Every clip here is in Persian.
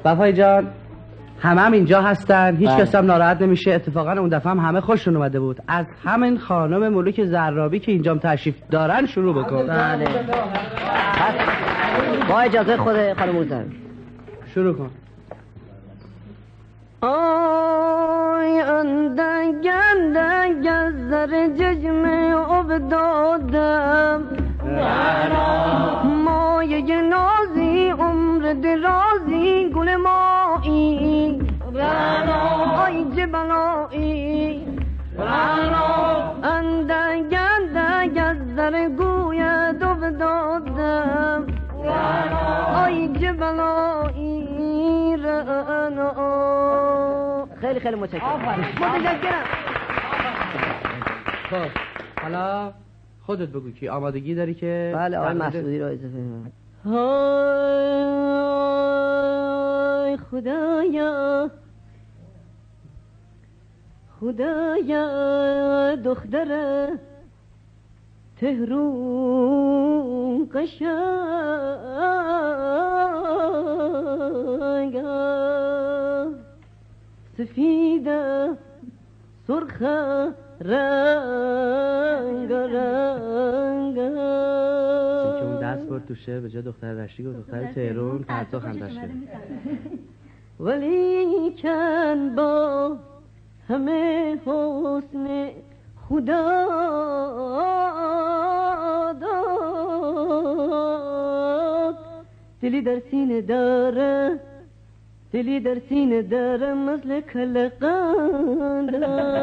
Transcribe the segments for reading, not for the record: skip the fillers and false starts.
وفای جان همه اینجا هستن، هیچ کس هم ناراحت نمیشه. اتفاقا اون دفعه هم همه خوششون اومده بود. از همین خانم ملوک زرابی که اینجا تشریف دارن شروع بکن. بله. با اجازه خود خانم موزن شروع کن. آی اندک اندک از در ججم افتادم، مایه نازی عمر درازی گل مایی، آی جبلایی اندک اندک از در گوید افتادم، آی جبلایی خیلی خیلی متشکرم. خب حالا خودت بگو کی آمادگی داری که بله آقای مسعودی رو اضافه کنم. های خدایا خدایا دختر تهرون قشنگ سفیده سرخ رنگ رنگ که اون دست برد تو شعر به جای دختر رشتی و دختر تهرون پرتا خندش شد. ولیکن با همه حسن خدا داد دلی در سینه داره، دلی در سینه داره مثل کلقند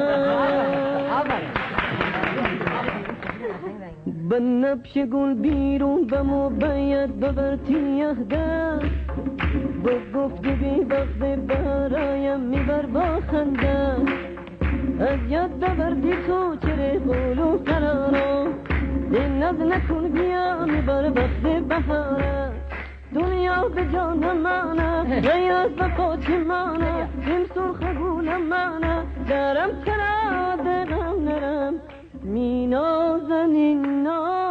به نبش گل بیرون به موبایت ببرتی یخده گفت بی وقت برایم میبر با خنده از یاد ببردی تو چره بولو قرارو دل نز نکن بیا میبر وقت بهاره دنیا به جان منه غیر از وفا چه منه این سرخ گول منه درم کرا دلم نرم می نازن این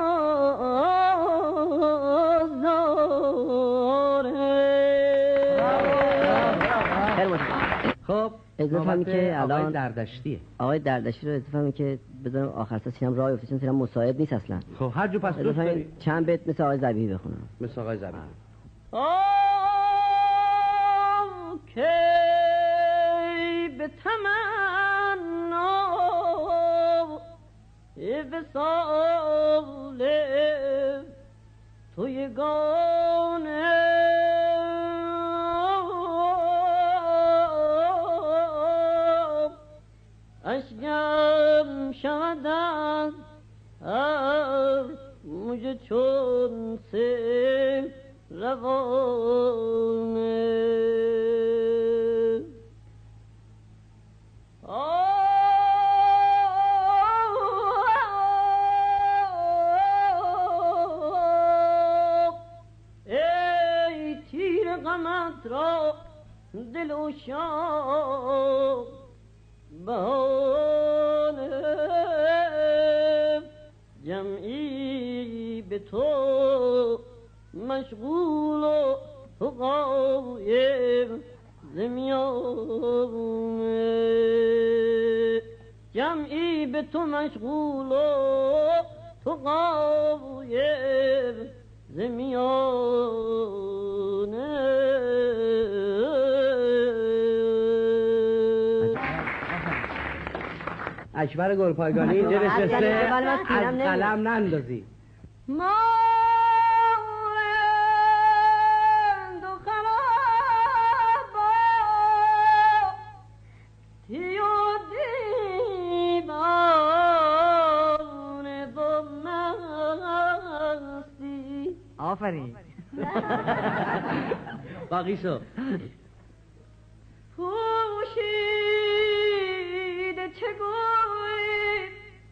نازاره. خب اضافه که الان آقای دردشتیه. آقای دردشتی رو اضافه که بذارم آخر تا سینم راه افتاد، چون سینم مساعد نیست اصلا. خب هر جو پس دوست داری چند بیت مثل آقای ذبیحی بخونم. مثل آقای ذبیحی. که به تمنا وصال تو یگانه اشکم شود از موج چون سیل روانه ای تیر غمت را دل و شام بهانه جمعی به تو مشغول و تو غایب زمیانه جمعی به تو مشغول و تو غایب زمیانه. اکبر گلپایگانی اینجا نشسته از قلم نندازی. آفرین. باقی شو. پوشیده چه گویی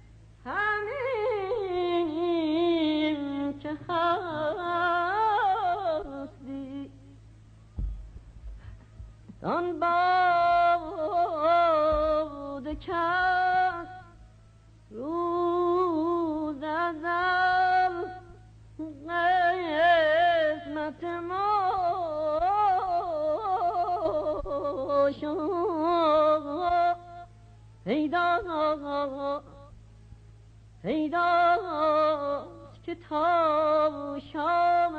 همین که هستی آن باد کس روز ازم قسمت ما پیداست که تا شام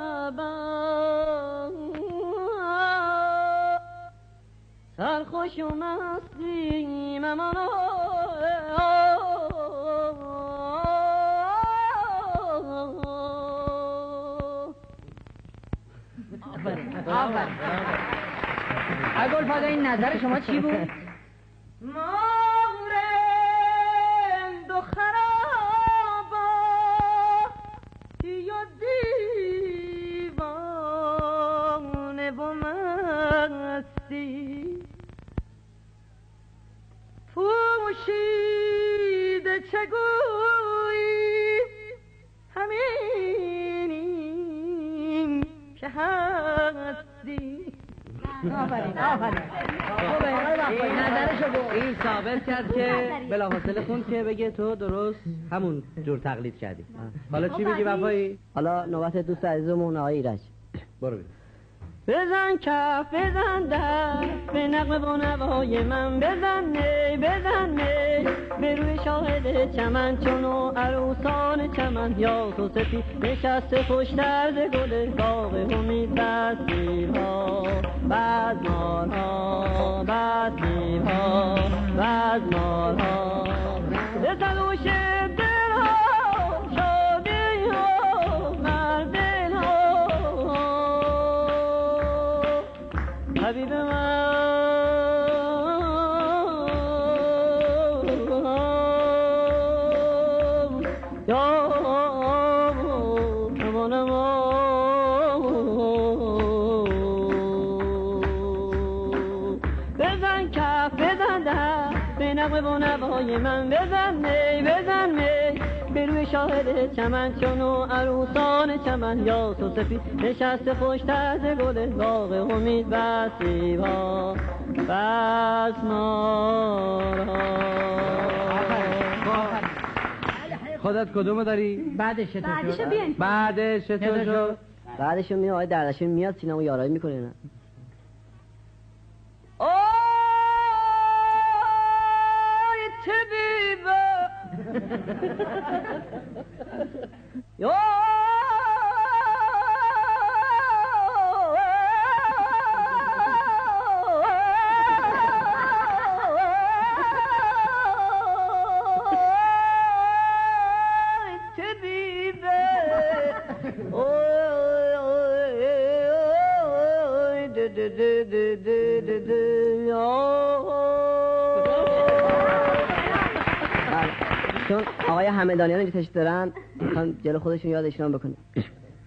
سرخوش و مستی ممانا اگل فاده این نظر شما چی بود؟ مورند و خرابا یا دیوانه و مستی پوشیده چگویی همین که هستی. آفرین این ثابت کرد که بلافاصله خوند که بگه تو درست همون جور تقلید کردی. حالا چی بگی وفایی؟ حالا نوبت دوست عزیزمون آقای ایرج. برو بگی. بزن کف بزن دست به نغمه و نوای من، بزن نی بزن نی به روی شاهد چمن، چونو عروسان چمن یا تو سپی نشسته خوش طرز گل باغ امید. بسیرها بزمارها بسیرها بزمارها به تلوش دلها شادی ها مردل ها حبیب من یا امان ما بزن کف بزن ده به نغمه و نوای من، بزن می بزن می به روی شاهد چمن، چونو عروسان چمن یا تو سپید نشسته خوش طرز گل باغ امید. بسیبا بسمارها. خودت کدومو داری؟ بعدش چطور شد؟ بعدش چطور شد؟ بعدش میاد آقای دردشون میاد سینما یارایی میکنه. نه آی طبیبه یا چون آقای همدانیان اینجا تشریف دارن میخوان جلو خودشون یادشون بکنه. به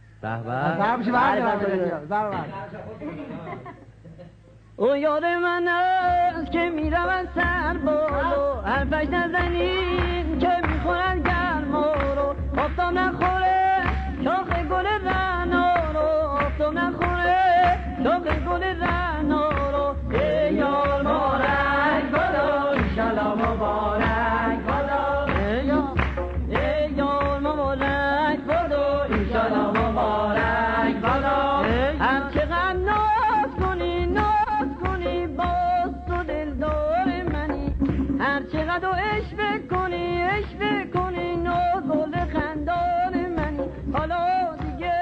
او یاد من است که میرون سر بالو، حرفش نزنیم که میخورن گرما رو، آفتاب نخوره شاخ گل رعنا رو، آفتاب نخوره شاخ گل رعنا رو. ای یار مبارک بادا انشالله مبارک بادا، ای یار مبارک بادا انشالله مبارک بادا. هر چقدر ناز کنی باز تو دلدار منی، هر چقدر عشق کنی ناز گل خندان منی. حالا دیگه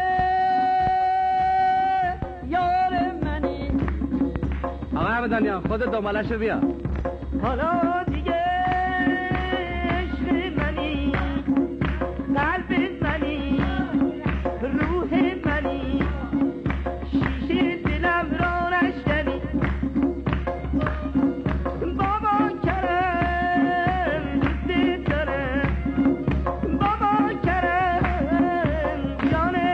یار منی. آقا همدانیان خودت دنبالش رو بیا. حالا دیگه عشق منی، قلب منی، روح منی، شیشه دلم را نشکنی. بابا کرم دوست دارم، بابا کرم جانه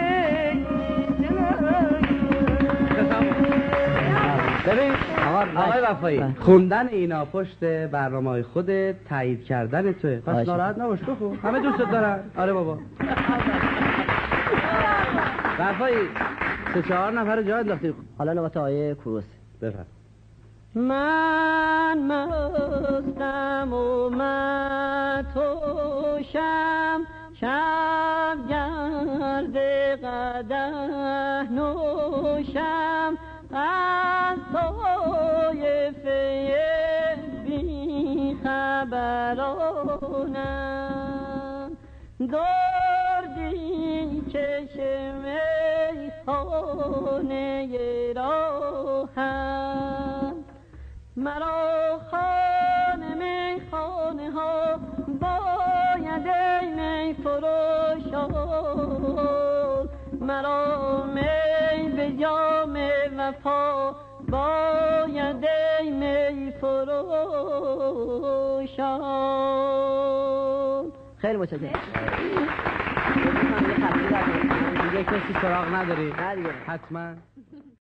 ببین آقای وفایی خوندن اینا پشت برنامه‌های خودت تایید کردن توه، پس ناراحت نباش بخون، همه دوستت دارن. آره بابا وفایی 3-4 نفر جا انداختی. حالا نوبت آقای کوروس. بفرم. من مستم و متوشم، شب گرد قدح نوشم، از طایف یارانم دردی چشم میخانه راهم مرا خانه میخانه ها باید ای می فروشان مرا می به جام وفا باید ای می فروشان. خیلی متشکرم. دیگه کسی سراغ نداری؟ نه دیگه. حتما